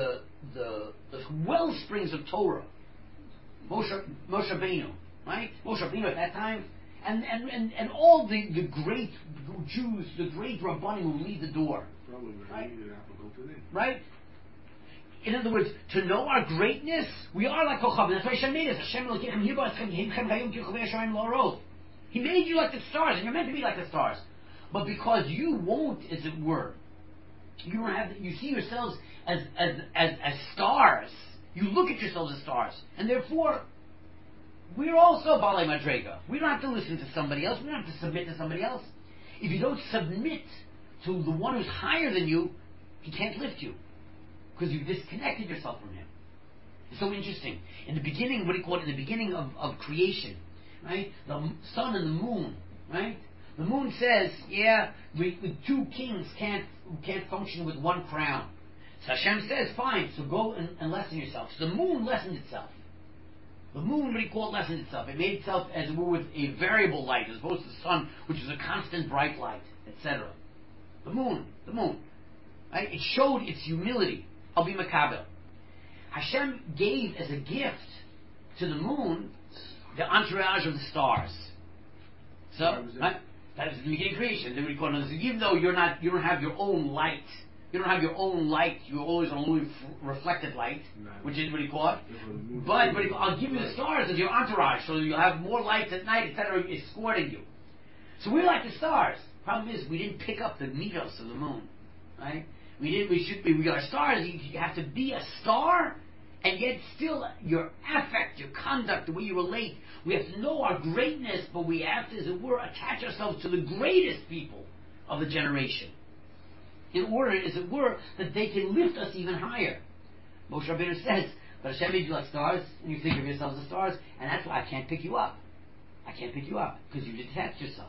well springs of Torah. Moshe Rabbeinu. Right? Moshe Rabbeinu at that time, and all the great Jews, the great Rabbanim who lead the door. Probably right? Today. Right? In other words, to know our greatness, we are like Kochav. That's why Hashem made us. He made you like the stars, and you're meant to be like the stars. But because you won't, as it were, you don't have. You see yourselves as stars. You look at yourselves as stars, and therefore, we're also Balei Madrega. We don't have to listen to somebody else. We don't have to submit to somebody else. If you don't submit to the one who's higher than you, he can't lift you. Because you've disconnected yourself from him. It's so interesting. In the beginning, what do you call it? In the beginning of creation, right? The sun and the moon, right? The moon says, two kings can't function with one crown. So Hashem says, fine, so go and lessen yourself. So the moon lessened itself. The moon, what do you call it, lessened itself. It made itself, as it were, with a variable light, as opposed to the sun, which is a constant bright light, etc. The moon. Right? It showed its humility. I'll be Makabel. Hashem gave as a gift to the moon the entourage of the stars. So, right? That is the beginning of creation. Then we call it, even though you don't have your own light. You don't have your own light. You're always on only reflected light, which is what you call it. But I'll give you the stars as your entourage, so you'll have more lights at night, etc. escorting you. So we're like the stars. Problem is, we didn't pick up the mitos of the moon, right? We are stars. You have to be a star, and yet still your affect, your conduct, the way you relate. We have to know our greatness, but we have to, as it were, attach ourselves to the greatest people of the generation, in order, as it were, that they can lift us even higher. Moshe Rabbeinu says, but Hashem made you like stars, and you think of yourselves as stars, and that's why I can't pick you up. I can't pick you up, because you detach yourself.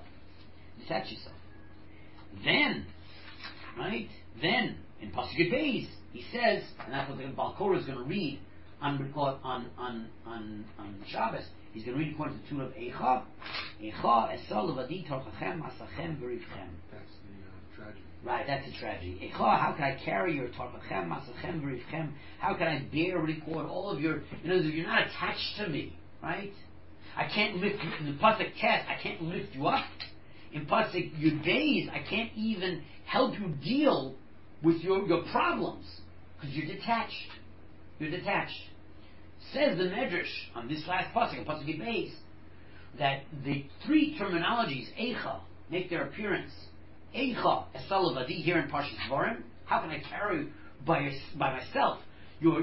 Then, right? Then, in Pasuk Beis, he says, and that's what the Baal Korah is going to read on Shabbos. He's going to read according to the tune of Eicha, Esol Levadi Torchachem Masachem V'Rivchem. That's the tragedy. Right, that's a tragedy. Eicha, how can I carry your Torchachem Masachem V'Rivchem? How can I bear, record all of your? You're not attached to me, right? I can't lift you in the Pasuk Tes. I can't lift you up. In Pasuk Yud, I can't even help you deal with your problems because you're detached. Says the Medrash on this last pasuk, Pasuk Yud, that the three terminologies Eicha make their appearance. Eicha Esal Levadi here in Parshas Dvarim. How can I carry by myself your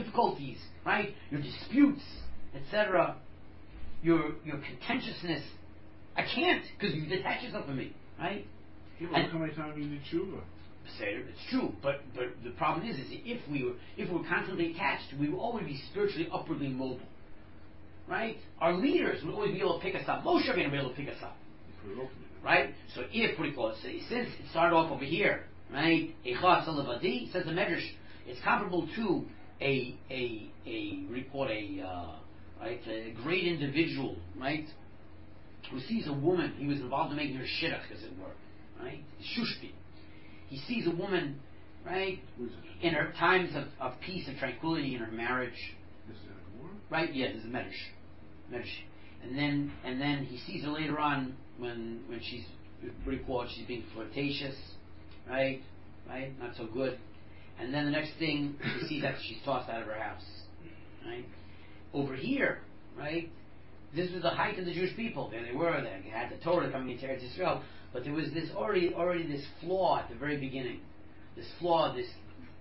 difficulties, right? Your disputes, etc. Your contentiousness. I can't, because you detach yourself from me, right? Yeah, but look how many times you need tshuva. Seder, it's true, but the problem is if we were constantly attached, we would always be spiritually upwardly mobile, right? Our leaders would always be able to pick us up. Moshe Rabbeinu would be able to pick us up, right? So if what do you call it? Since it started off over here, right? Eicha Salavadi says the Medrash, it's comparable to a great individual, right? Who sees a woman, he was involved in making her shidduch, as it were, right? Shushpi. He sees a woman, right, in her times of peace and tranquility in her marriage. Right? Yeah, this is Medrash. And then he sees her later on when she's she's being flirtatious, right? Right? Not so good. And then the next thing he sees after she's tossed out of her house. Right? Over here, right? This was the height of the Jewish people. There they were, they had the Torah coming into Eretz Yisrael. But there was this already this flaw at the very beginning. This flaw, this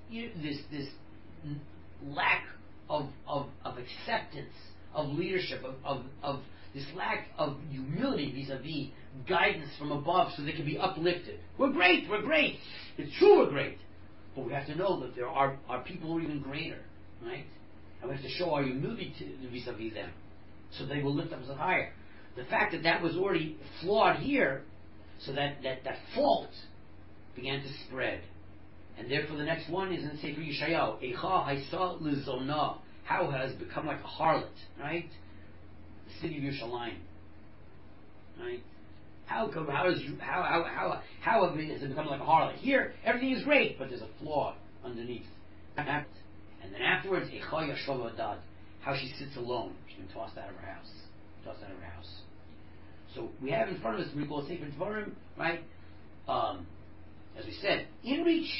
lack of acceptance, of leadership, of this lack of humility vis-a-vis guidance from above so they can be uplifted. We're great. It's true we're great. But we have to know that there are people who are even greater, right? And we have to show our humility vis-a-vis them so they will lift themselves higher. The fact that was already flawed here, so that fault began to spread. And therefore the next one is in Sefer Yeshayahu. Eicha Haisa Lizona. How has become like a harlot, right? The city of Yerushalayim. Right? How has it become like a harlot? Here, everything is great, but there's a flaw underneath. And then afterwards, Eicha Yashov Adad. How she sits alone. She's been tossed out of her house. So we have in front of us, we call Sefer Dvarim, right? As we said, in reach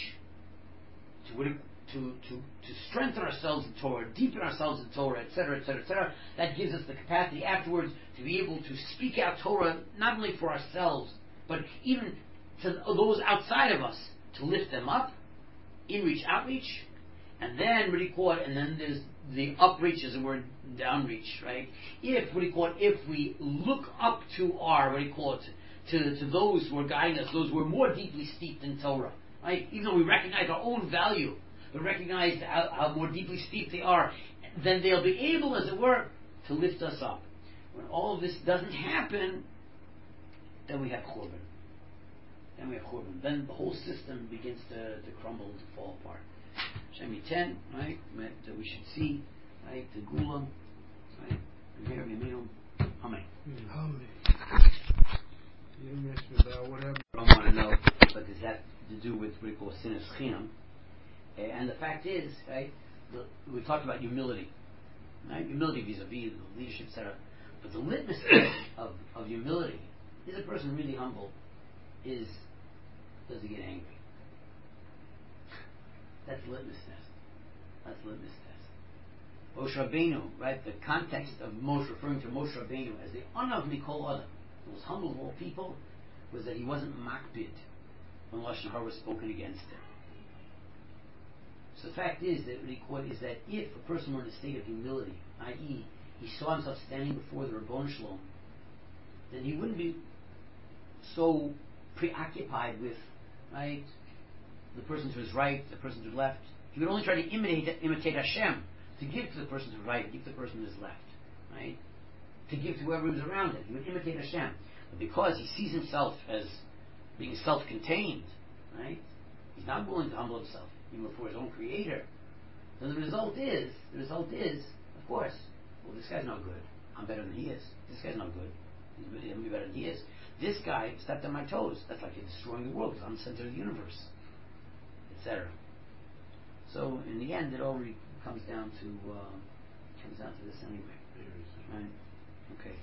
to strengthen ourselves in Torah, deepen ourselves in Torah, etc., etc., etc. That gives us the capacity afterwards to be able to speak out Torah not only for ourselves, but even to those outside of us, to lift them up, in reach, outreach, and then and then there's the upreach as it were, downreach, right? If we look up to our to those who are guiding us, those who are more deeply steeped in Torah, right? Even though we recognize our own value, but recognize how more deeply steeped they are, then they'll be able, as it were, to lift us up. When all of this doesn't happen, then we have Churban. Then the whole system begins to crumble, to fall apart. Shem 10, right? That we should see, right? The Gula, right? Amen. Amen. You mentioned about what happened. I don't want to know, but does that to do with what we call sinas chinam? And the fact is, right? We talked about humility, right? Humility vis-a-vis the leadership, etc. But the litmus test of humility is a person really humble. Does he get angry? That's the litmus test. Moshe Rabbeinu, right? The context of Moshe referring to Moshe Rabbeinu as the Anav Mikol Adam, the most humble of all people, was that he wasn't makbid when Lashon Hara was spoken against him. So the fact is that if a person were in a state of humility, i.e., he saw himself standing before the Rabbon Shalom, then he wouldn't be so preoccupied with, right, the person to his right, the person to his left. He would only try to imitate Hashem, to give to the person to his right, to give to the person to his left, right? To give to whoever was around him. He would imitate Hashem. But because he sees himself as being self-contained, right? He's not willing to humble himself, even before his own Creator. Then the result is, of course, well, this guy's no good. I'm better than he is. This guy's no good. He's going to be better than he is. This guy stepped on my toes. That's like he's destroying the world because I'm the center of the universe, etc. So in the end, it all comes down to this anyway, right? Okay.